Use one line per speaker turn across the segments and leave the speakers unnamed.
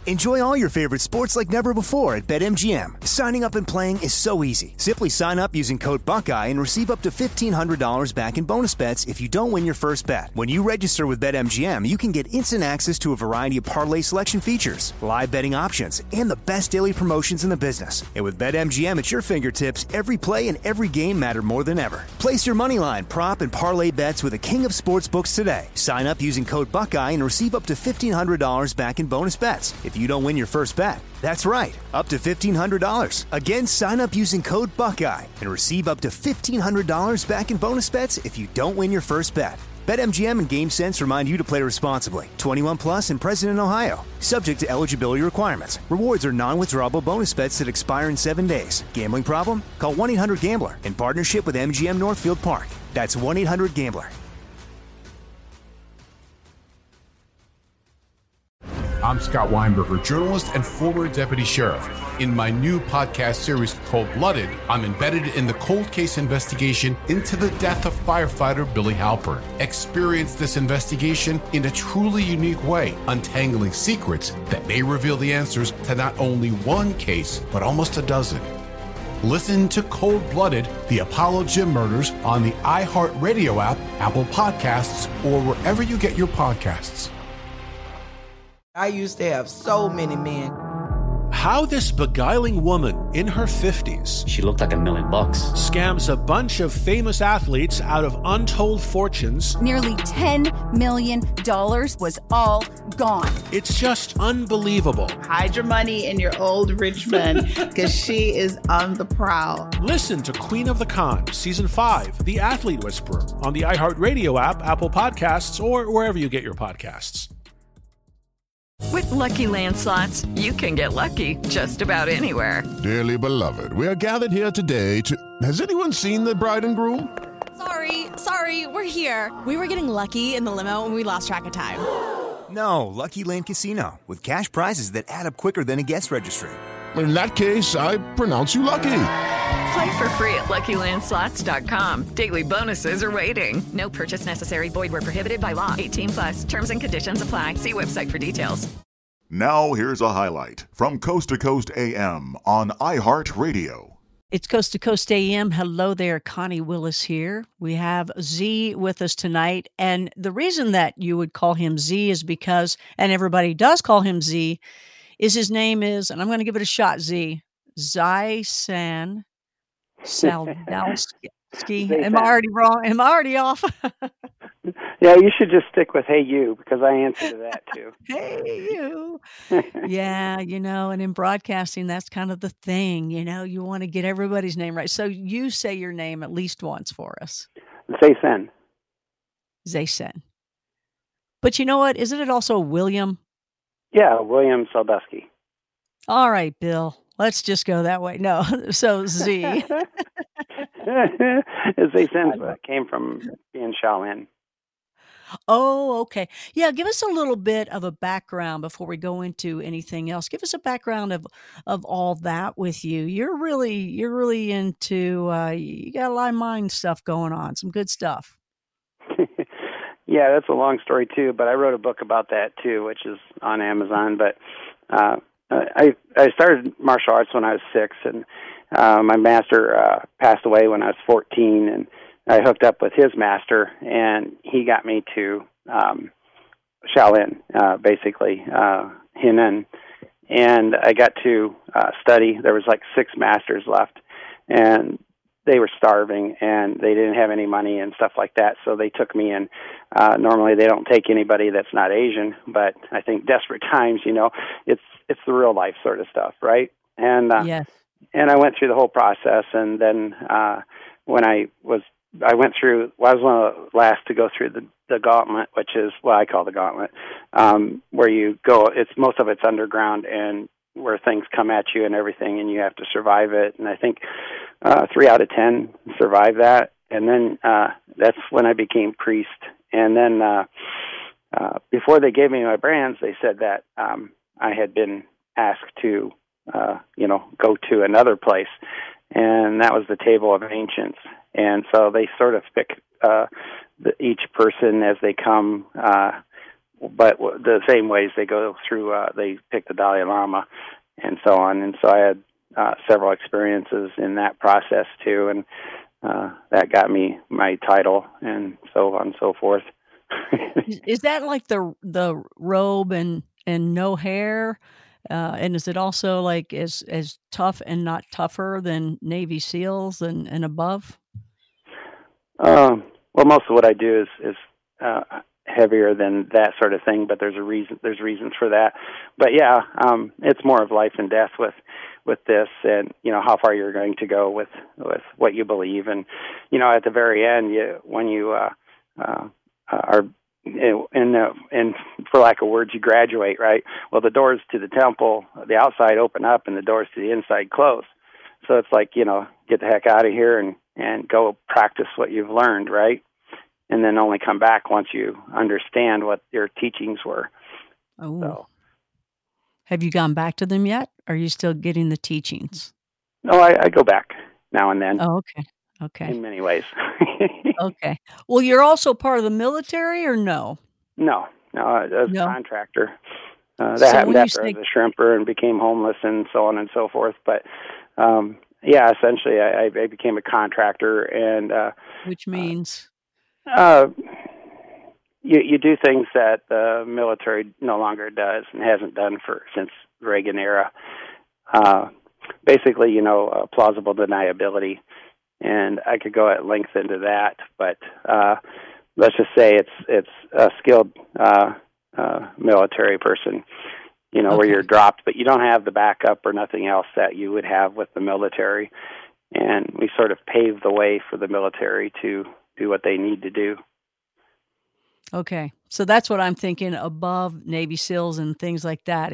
Enjoy all your favorite sports like never before at BetMGM. Signing up and playing is so easy. Simply sign up using code Buckeye and receive up to $1,500 back in bonus bets if you don't win your first bet. When you register with BetMGM, you can get instant access to a variety of parlay selection features, live betting options, and the best daily promotions in the business. And with BetMGM at your fingertips, every play and every game matter more than ever. Place your moneyline, prop, and parlay bets with the king of sportsbooks today. Sign up using code Buckeye and receive up to $1,500 back in bonus bets if you don't win your first bet. That's right, up to $1,500. Again, sign up using code Buckeye and receive up to $1,500 back in bonus bets if you don't win your first bet. BetMGM and GameSense remind you to play responsibly. 21 plus and present in Ohio. Subject to eligibility requirements. Rewards are non-withdrawable bonus bets that expire in 7 days. Gambling problem? Call 1-800-GAMBLER in partnership with MGM Northfield Park. That's 1-800-GAMBLER.
I'm Scott Weinberger, journalist and former deputy sheriff. In my new podcast series, Cold-Blooded, I'm embedded in the cold case investigation into the death of firefighter Billy Halpern. Experience this investigation in a truly unique way, untangling secrets that may reveal the answers to not only one case, but almost a dozen. Listen to Cold-Blooded, The Apollo Gym Murders on the iHeartRadio app, Apple Podcasts, or wherever you get your podcasts.
I used to have so many men.
How this beguiling woman in her 50s,
she looked like $1 million,
scams a bunch of famous athletes out of untold fortunes.
Nearly $10 million was all gone.
It's just unbelievable.
Hide your money in your old rich man, because she is on the prowl.
Listen to Queen of the Con, Season 5, The Athlete Whisperer, on the iHeartRadio app, Apple Podcasts, or wherever you get your podcasts.
With Lucky Land Slots, you can get lucky just about anywhere.
Dearly beloved, we are gathered here today to... Has anyone seen the bride and groom?
Sorry, we're here. We were getting lucky in the limo and we lost track of time.
No, Lucky Land Casino, with cash prizes that add up quicker than a guest registry.
In that case, I pronounce you lucky.
Play for free at LuckyLandSlots.com. Daily bonuses are waiting. No purchase necessary. Void where prohibited by law. 18 plus. Terms and conditions apply. See website for details.
Now here's a highlight from Coast to Coast AM on iHeartRadio.
It's Coast to Coast AM. Hello there, Connie Willis here. We have Z with us tonight. And the reason that you would call him Z is because, and everybody does call him Z, is his name is, and I'm going to give it a shot, Z, Zaysan Saldowski. Am I already wrong? Am I already off?
Yeah, you should just stick with "Hey You" because I answer to that too.
Hey you. Yeah, and in broadcasting, that's kind of the thing. You want to get everybody's name right. So you say your name at least once for us.
Zaysan.
Zaysan. But you know what? Isn't it also William?
Yeah, William Saldowski.
All right, Bill. Let's just go that way. No, so Z.
Zaysan came from being Shaolin.
Oh, okay. Yeah, give us a little bit of a background before we go into anything else. Give us a background of all that with you. You're really into. You got a lot of mind stuff going on. Some good stuff.
Yeah, that's a long story too. But I wrote a book about that too, which is on Amazon. But I started martial arts when I was 6, and my master passed away when I was 14, and I hooked up with his master, and he got me to Shaolin, basically, Henan. And I got to study. There was like 6 masters left, and they were starving, and they didn't have any money and stuff like that, so they took me in. Normally they don't take anybody that's not Asian, but I think desperate times, it's the real life sort of stuff, right? And
yes.
And I went through the whole process, and then when I was one of the last to go through the gauntlet, which is what I call the gauntlet, where you go. Most of it's underground and where things come at you and everything, and you have to survive it. And I think 3 out of 10 survived that. And then that's when I became priest. And then before they gave me my brands, they said that I had been asked to, go to another place, and that was the Table of Ancients. And so they sort of pick each person as they come, but the same ways they go through, they pick the Dalai Lama and so on. And so I had several experiences in that process too, and that got me my title and so on and so forth.
Is that like the robe and no hair? And is it also like as tough and not tougher than Navy SEALs and above?
Well, most of what I do is heavier than that sort of thing, but there's reasons for that. But yeah, it's more of life and death with this, and how far you're going to go with what you believe, and at the very end, when you are and for lack of words, you graduate, right? Well, the doors to the temple, the outside open up, and the doors to the inside close. So it's like, get the heck out of here and go practice what you've learned, right? And then only come back once you understand what your teachings were.
Oh.
So.
Have you gone back to them yet? Or are you still getting the teachings?
No, I go back now and then.
Oh, okay. Okay.
In many ways.
Okay. Well, you're also part of the military, or no?
No, I was a contractor. That
So
happened
when you
after I
say-
was a shrimper and became homeless and so on and so forth. But yeah, essentially, I became a contractor, and
Which means?
You do things that the military no longer does and hasn't done since Reagan era. Basically, plausible deniability, and I could go at length into that, but let's just say it's a skilled military person, where you're dropped, but you don't have the backup or nothing else that you would have with the military, and we sort of paved the way for the military to do what they need to do.
Okay. So that's what I'm thinking, above Navy SEALs and things like that.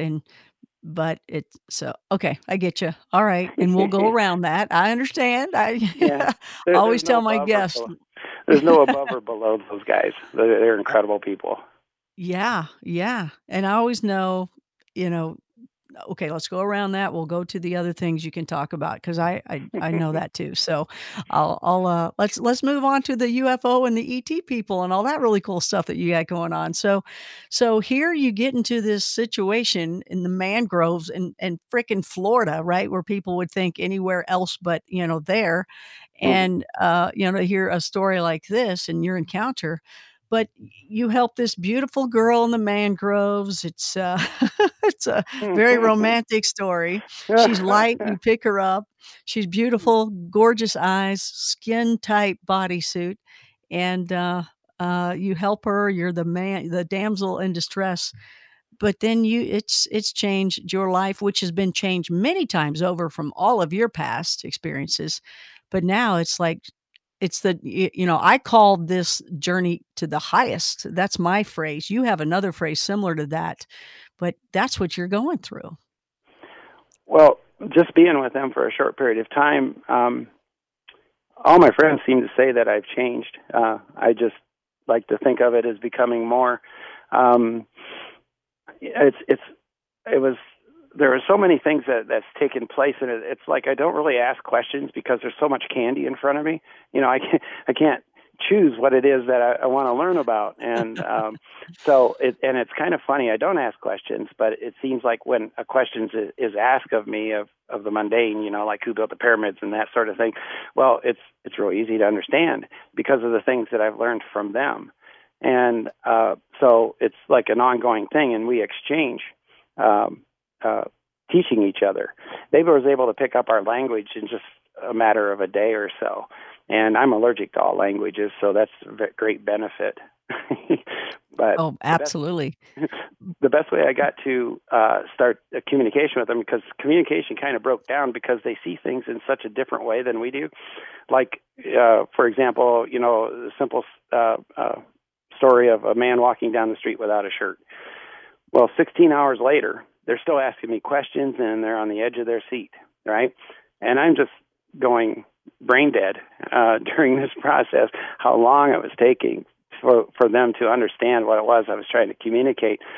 Okay, I get you. All right. And we'll go around that. I understand.
Yeah.
Always
There's
tell
no
my
above or
guests.
below. There's no above or below those guys. They're incredible people.
Yeah. Yeah. And I always know, okay, let's go around that. We'll go to the other things you can talk about, because I know that too. So let's move on to the UFO and the ET people and all that really cool stuff that you got going on. So here you get into this situation in the mangroves in frickin' Florida, right, where people would think anywhere else but there, and to hear a story like this and your encounter. But you help this beautiful girl in the mangroves. It's it's a very romantic story. She's light. You pick her up. She's beautiful, gorgeous eyes, skin tight bodysuit, and you help her. You're the damsel in distress. But then it's changed your life, which has been changed many times over from all of your past experiences. But now it's like, I called this journey to the highest. That's my phrase. You have another phrase similar to that, but that's what you're going through.
Well, just being with them for a short period of time, all my friends seem to say that I've changed. I just like to think of it as becoming more. There are so many things that's taken place, and it's like I don't really ask questions because there's so much candy in front of me. I can't choose what it is that I want to learn about, and it's kind of funny. I don't ask questions, but it seems like when a question is asked of me of the mundane, like who built the pyramids and that sort of thing, well, it's real easy to understand because of the things that I've learned from them, and so it's like an ongoing thing, and we exchange. Teaching each other. They was able to pick up our language in just a matter of a day or so. And I'm allergic to all languages, so that's a great benefit. But
absolutely.
The best way I got to start a communication with them, because communication kind of broke down because they see things in such a different way than we do. Like, for example, the simple story of a man walking down the street without a shirt. Well, 16 hours later, they're still asking me questions, and they're on the edge of their seat, right? And I'm just going brain dead during this process, how long it was taking for them to understand what it was I was trying to communicate.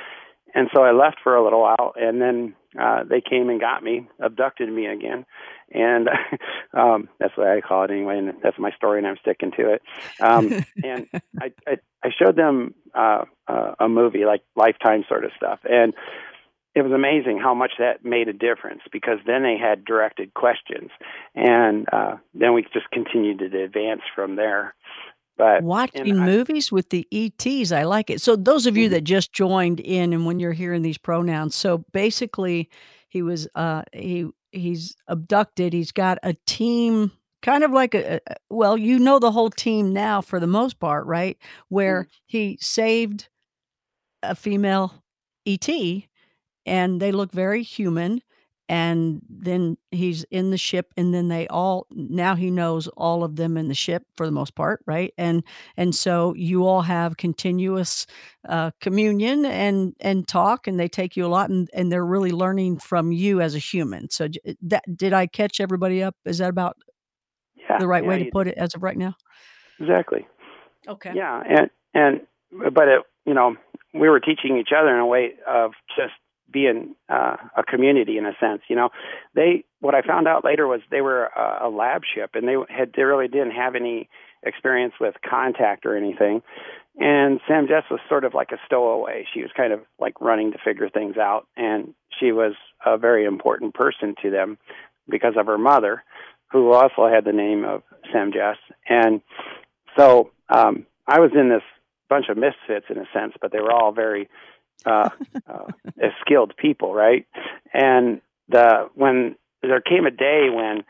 And so I left for a little while, and then they came and got me, abducted me again. And that's what I call it anyway, and that's my story, and I'm sticking to it. And I showed them a movie, like Lifetime sort of stuff. And it was amazing how much that made a difference, because then they had directed questions. And then we just continued to advance from there. But
watching movies with the ETs, I like it. So those of you that just joined in, and when you're hearing these pronouns, so basically he was he's abducted. He's got a team, kind of like well, you know the whole team now for the most part, right? Where he saved a female ET, and they look very human. And then he's in the ship, and then now he knows all of them in the ship for the most part, right? And so you all have continuous communion and talk, and they take you a lot, and they're really learning from you as a human. So did I catch everybody up? Is that about the right way to put it as of right now?
Exactly.
Okay.
Yeah, but we were teaching each other in a way of just being a community in a sense. What I found out later was they were a lab ship, and they really didn't have any experience with contact or anything. And Sam Jess was sort of like a stowaway. She was kind of like running to figure things out, and she was a very important person to them because of her mother, who also had the name of Sam Jess. And so I was in this bunch of misfits in a sense, but they were all very skilled people, right? And when there came a day when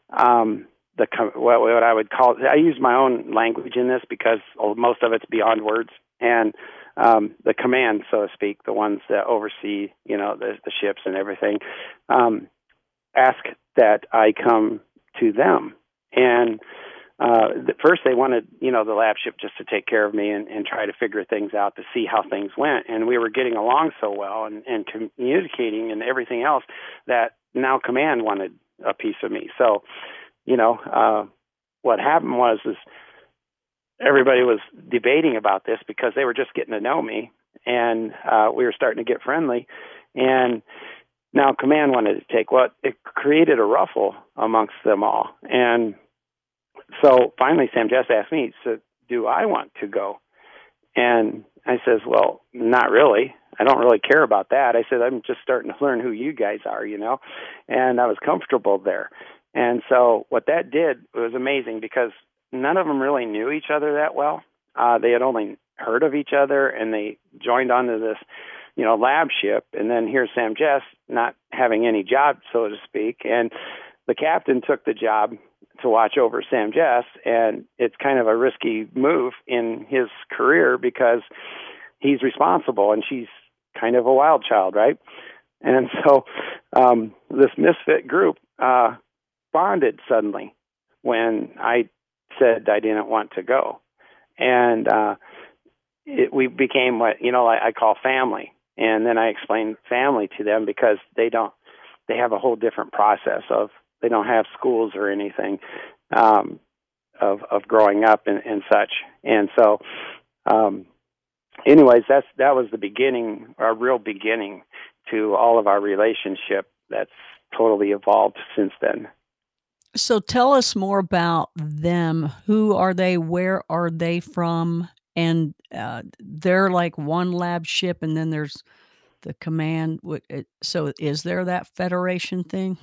what I would call, I use my own language in this because most of it's beyond words, and the command, so to speak, the ones that oversee, the ships and everything, ask that I come to them. And first they wanted, the lab ship just to take care of me and try to figure things out to see how things went. And we were getting along so well and communicating and everything else that now command wanted a piece of me. So, what happened was everybody was debating about this because they were just getting to know me, and we were starting to get friendly. And now command wanted to take it created a ruffle amongst them all. And so finally, Sam Jess asked me, so do I want to go? And I says, well, not really. I don't really care about that. I said, I'm just starting to learn who you guys are, and I was comfortable there. And so what that did was amazing, because none of them really knew each other that well. They had only heard of each other, and they joined onto this, lab ship. And then here's Sam Jess not having any job, so to speak. And the captain took the job to watch over Sam Jess, and it's kind of a risky move in his career because he's responsible, and she's kind of a wild child, right? And so this misfit group bonded suddenly when I said I didn't want to go. And we became what, I call family. And then I explained family to them because they have a whole different process they don't have schools or anything of growing up and such. And so, anyways, that was the beginning, our real beginning to all of our relationship that's totally evolved since then.
So tell us more about them. Who are they? Where are they from? And they're like one lab ship, and then there's the command. So is there that Federation thing?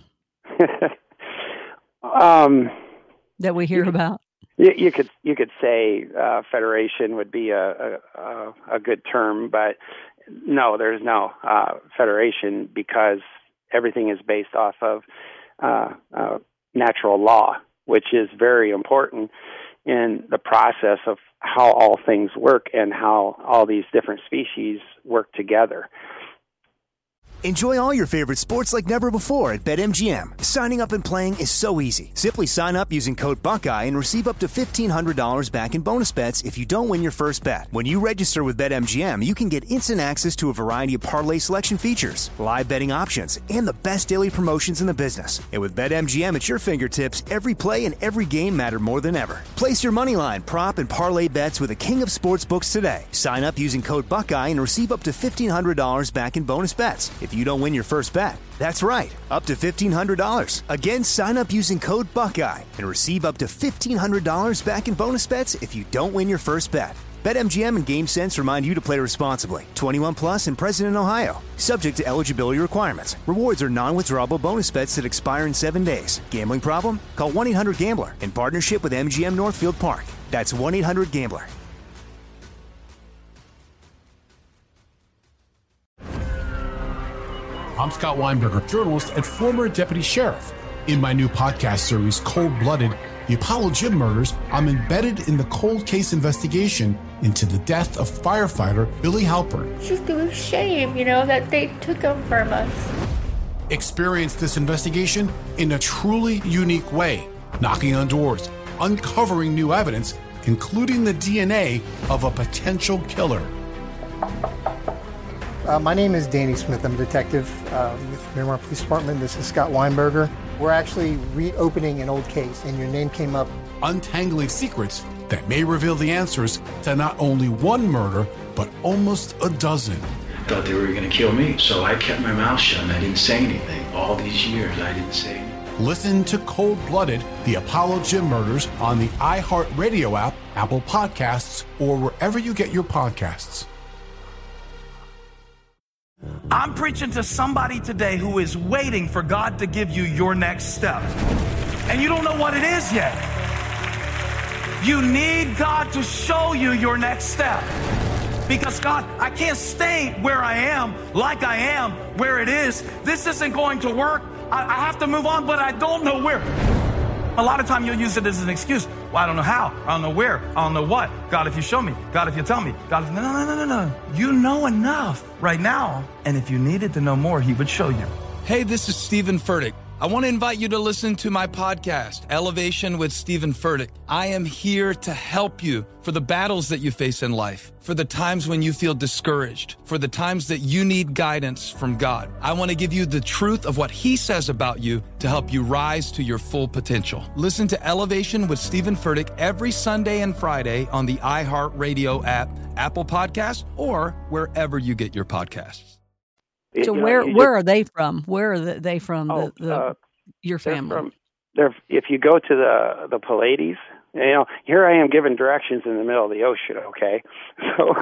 That we hear about?
You could say Federation would be a good term, but no, there's no Federation, because everything is based off of natural law, which is very important in the process of how all things work and how all these different species work together.
Enjoy all your favorite sports like never before at BetMGM. Signing up and playing is so easy. Simply sign up using code Buckeye and receive up to $1,500 back in bonus bets if you don't win your first bet. When you register with BetMGM, you can get instant access to a variety of parlay selection features, live betting options, and the best daily promotions in the business. And with BetMGM at your fingertips, every play and every game matter more than ever. Place your moneyline, prop, and parlay bets with the king of sportsbooks today. Sign up using code Buckeye and receive up to $1,500 back in bonus bets if you don't win your first bet. That's right, up to $1,500. Again, sign up using code Buckeye and receive up to $1,500 back in bonus bets if you don't win your first bet. BetMGM and GameSense remind you to play responsibly. 21 plus and present in Ohio. Subject to eligibility requirements. Rewards are non-withdrawable bonus bets that expire in 7 days. Gambling problem? Call 1-800-GAMBLER in partnership with MGM Northfield Park. That's 1-800-GAMBLER.
I'm Scott Weinberger, journalist and former deputy sheriff. In my new podcast series, Cold Blooded, The Apollo Gym Murders, I'm embedded in the cold case investigation into the death of firefighter Billy Halpern.
It's just a shame, that they took him from us.
Experience this investigation in a truly unique way, knocking on doors, uncovering new evidence, including the DNA of a potential killer.
My name is Danny Smith. I'm a detective with Miramar Police Department. This is Scott Weinberger. We're actually reopening an old case, and your name came up.
Untangling secrets that may reveal the answers to not only one murder, but almost a dozen.
I thought they were going to kill me, so I kept my mouth shut and I didn't say anything. All these years, I didn't say anything.
Listen to Cold Blooded, The Apollo Gym Murders on the iHeartRadio app, Apple Podcasts, or wherever you get your podcasts.
I'm preaching to somebody today who is waiting for God to give you your next step. And you don't know what it is yet. You need God to show you your next step. Because God, I can't stay where I am, like I am, where it is. This isn't going to work. I have to move on, but I don't know where. A lot of time you'll use it as an excuse. Well, I don't know how. I don't know where. I don't know what. God, if you show me. God, if you tell me. God, if... No. You know enough right now. And if you needed to know more, he would show you.
Hey, this is Stephen Furtick. I want to invite you to listen to my podcast, Elevation with Stephen Furtick. I am here to help you for the battles that you face in life, for the times when you feel discouraged, for the times that you need guidance from God. I want to give you the truth of what he says about you to help you rise to your full potential. Listen to Elevation with Stephen Furtick every Sunday and Friday on the iHeartRadio app, Apple Podcasts, or wherever you get your podcasts.
So where are they from? Where are they from? Your family?
If you go to the Pallades, here I am giving directions in the middle of the ocean. Okay, so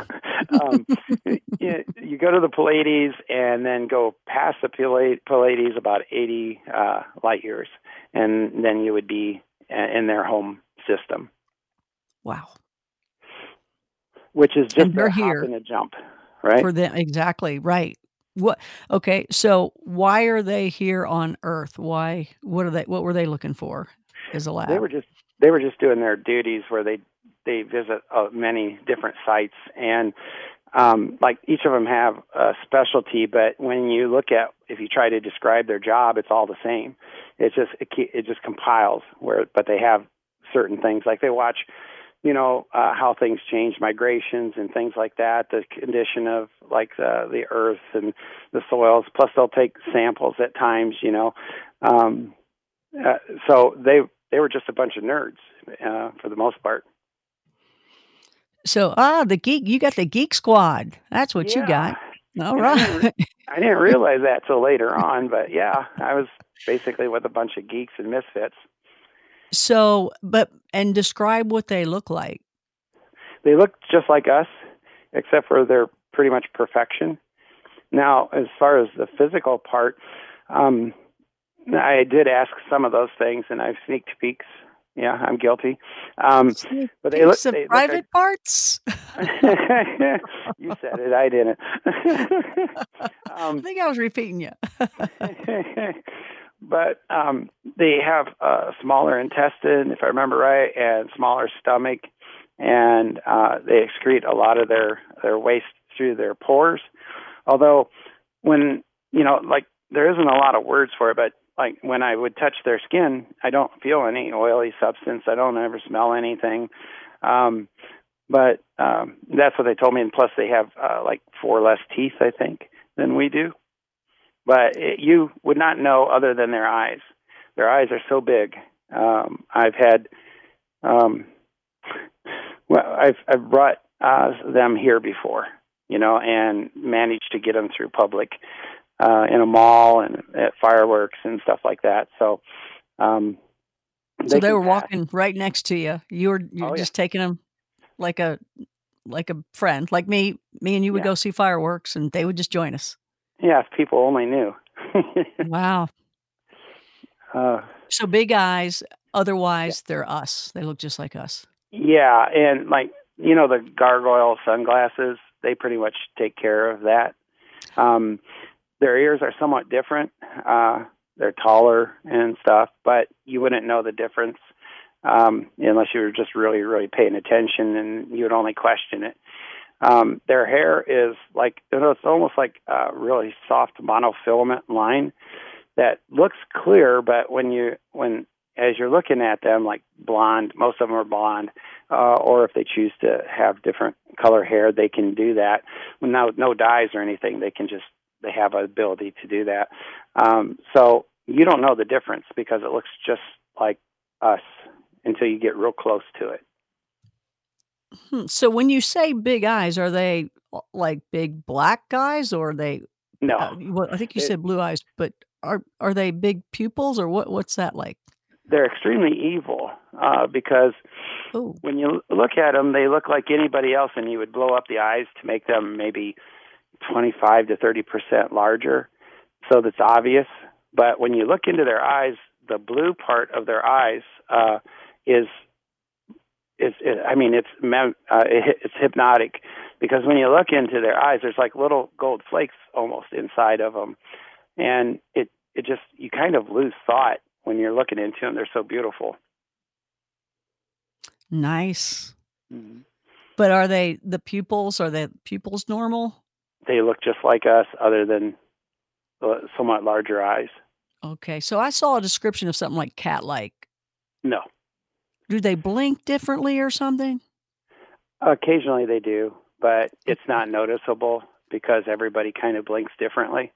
you go to the Pallades and then go past the Pallades about 80 light years, and then you would be in their home system.
Wow.
Which is just a hop and a jump, right?
For them, exactly right. What? Okay, so why are they here on Earth? Why? What were they looking for as a lab?
They were just doing their duties where they visit many different sites, and like each of them have a specialty. But when you look at, if you try to describe their job, it's all the same. It just compiles but they have certain things like they watch. How things change, migrations and things like that, the condition of like the earth and the soils, plus they'll take samples at times, so they were just a bunch of nerds for the most part.
So, you got the Geek Squad. That's what you got. All right.
I didn't realize that till later on, but yeah, I was basically with a bunch of geeks and misfits.
So, and describe what they look like.
They look just like us, except for they're pretty much perfection. Now, as far as the physical part, I did ask some of those things, and I've sneaked peeks. Yeah, I'm guilty. But they look
some private parts.
You said it. I didn't.
I think I was repeating you.
But they have a smaller intestine, if I remember right, and smaller stomach, and they excrete a lot of their waste through their pores. Although when like there isn't a lot of words for it, but like when I would touch their skin, I don't feel any oily substance. I don't ever smell anything. But that's what they told me. And plus they have like 4 less teeth, I think, than we do. But you would not know other than their eyes. Their eyes are so big. I've had, I've brought them here before, and managed to get them through public in a mall and at fireworks and stuff like that. So,
they were walking right next to you. You were just taking them like a friend, like me and you would go see fireworks, and they would just join us.
Yeah, if people only knew.
Wow. So big eyes. Otherwise, they're us. They look just like us.
Yeah, and like the gargoyle sunglasses, they pretty much take care of that. Their ears are somewhat different. They're taller and stuff, but you wouldn't know the difference unless you were just really, really paying attention, and you would only question it. Their hair is like, it's almost like a really soft monofilament line that looks clear, but as you're looking at them, like blonde, most of them are blonde, or if they choose to have different color hair, they can do that. No dyes or anything, they have an ability to do that. So you don't know the difference because it looks just like us until you get real close to it.
So when you say big eyes, are they like big black guys, or are they?
No,
I think you said blue eyes, but are they big pupils, or what's that like?
They're extremely evil because when you look at them, they look like anybody else, and you would blow up the eyes to make them maybe 25 to 30% larger, so that's obvious. But when you look into their eyes, the blue part of their eyes it's hypnotic, because when you look into their eyes, there's like little gold flakes almost inside of them, and you kind of lose thought when you're looking into them. They're so beautiful.
Nice. Mm-hmm. But are the pupils normal?
They look just like us, other than somewhat larger eyes.
Okay, so I saw a description of something like cat-like.
No.
Do they blink differently or something?
Occasionally they do, but it's not noticeable because everybody kind of blinks differently.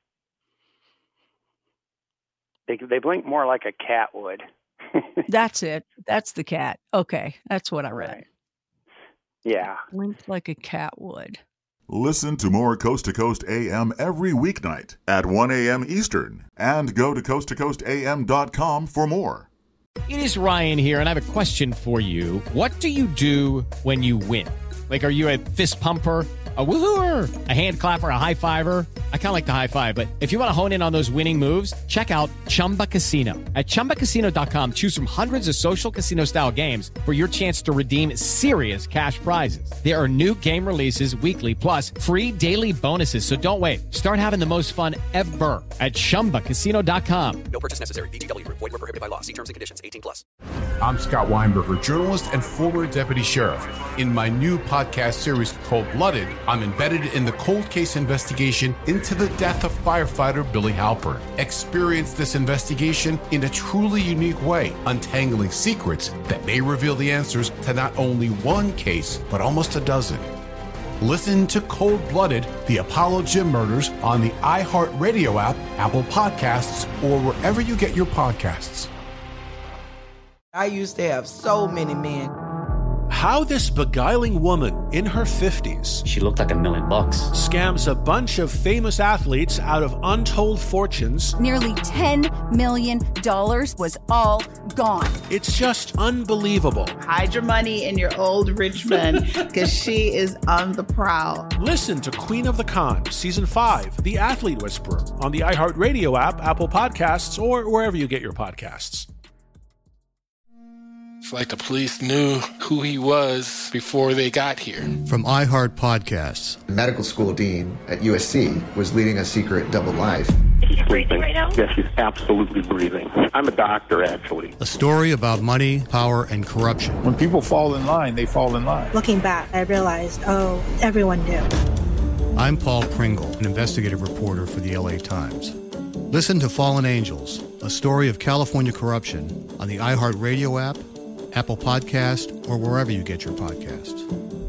They blink more like a cat would.
That's it. That's the cat. Okay, that's what I read.
Right. Yeah.
Blink like a cat would.
Listen to more Coast to Coast AM every weeknight at 1 a.m. Eastern, and go to coasttocoastam.com for more.
It is Ryan here, and I have a question for you. What do you do when you win? Like, are you a fist pumper, a woo-hooer, a hand clapper, a high-fiver? I kind of like the high-five, but if you want to hone in on those winning moves, check out Chumba Casino. At ChumbaCasino.com, choose from hundreds of social casino-style games for your chance to redeem serious cash prizes. There are new game releases weekly, plus free daily bonuses, so don't wait. Start having the most fun ever at ChumbaCasino.com.
No purchase necessary. VGW Group. Void where prohibited by law. See terms and conditions. 18+.
I'm Scott Weinberger, journalist and former deputy sheriff. In my new podcast series called Blooded, I'm embedded in the cold case investigation into the death of firefighter Billy Halpern. Experience this investigation in a truly unique way, untangling secrets that may reveal the answers to not only one case, but almost a dozen. Listen to Cold Blooded, the Apollo Gym Murders on the iHeartRadio app, Apple Podcasts, or wherever you get your podcasts.
I used to have so many men.
How this beguiling woman in her 50s,
she looked like $1 million,
scams a bunch of famous athletes out of untold fortunes.
Nearly $10 million was all gone.
It's just unbelievable.
Hide your money in your old rich man, because she is on the prowl.
Listen to Queen of the Con, Season 5, The Athlete Whisperer, on the iHeartRadio app, Apple Podcasts, or wherever you get your podcasts.
It's like the police knew who he was before they got here.
From iHeart Podcasts.
The medical school dean at USC was leading a secret double life.
She's breathing right now? Yes, she's absolutely breathing. I'm a doctor, actually.
A story about money, power, and corruption.
When people fall in line, they fall in line.
Looking back, I realized, everyone knew.
I'm Paul Pringle, an investigative reporter for the LA Times. Listen to Fallen Angels, a story of California corruption on the iHeartRadio app, Apple Podcast, or wherever you get your podcasts.